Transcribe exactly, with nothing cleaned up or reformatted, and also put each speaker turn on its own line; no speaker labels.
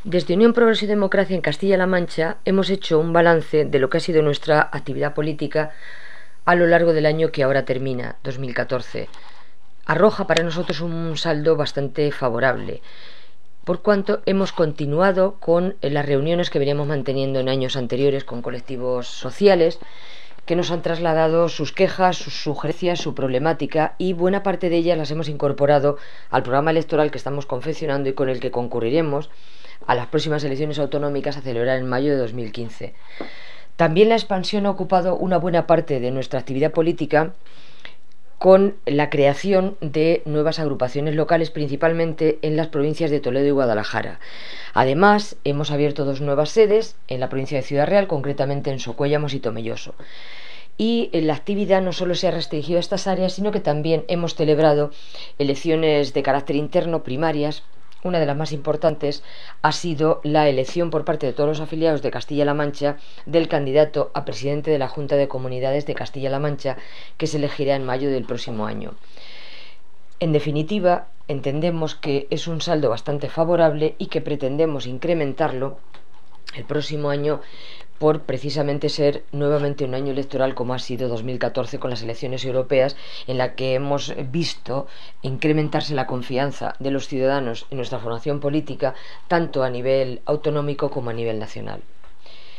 Desde Unión Progreso y Democracia en Castilla-La Mancha hemos hecho un balance de lo que ha sido nuestra actividad política a lo largo del año que ahora termina, dos mil catorce. Arroja para nosotros un saldo bastante favorable, por cuanto hemos continuado con las reuniones que veníamos manteniendo en años anteriores con colectivos sociales que nos han trasladado sus quejas, sus sugerencias, su problemática, y buena parte de ellas las hemos incorporado al programa electoral que estamos confeccionando y con el que concurriremos a las próximas elecciones autonómicas a celebrar en mayo de dos mil quince. También la expansión ha ocupado una buena parte de nuestra actividad política, con la creación de nuevas agrupaciones locales, principalmente en las provincias de Toledo y Guadalajara. Además, hemos abierto dos nuevas sedes en la provincia de Ciudad Real, concretamente en Socuéllamos y Tomelloso. Y la actividad no solo se ha restringido a estas áreas, sino que también hemos celebrado elecciones de carácter interno, primarias. Una de las más importantes ha sido la elección por parte de todos los afiliados de Castilla-La Mancha del candidato a presidente de la Junta de Comunidades de Castilla-La Mancha, que se elegirá en mayo del próximo año. En definitiva, entendemos que es un saldo bastante favorable y que pretendemos incrementarlo el próximo año, por precisamente ser nuevamente un año electoral como ha sido dos mil catorce con las elecciones europeas, en la que hemos visto incrementarse la confianza de los ciudadanos en nuestra formación política, tanto a nivel autonómico como a nivel nacional.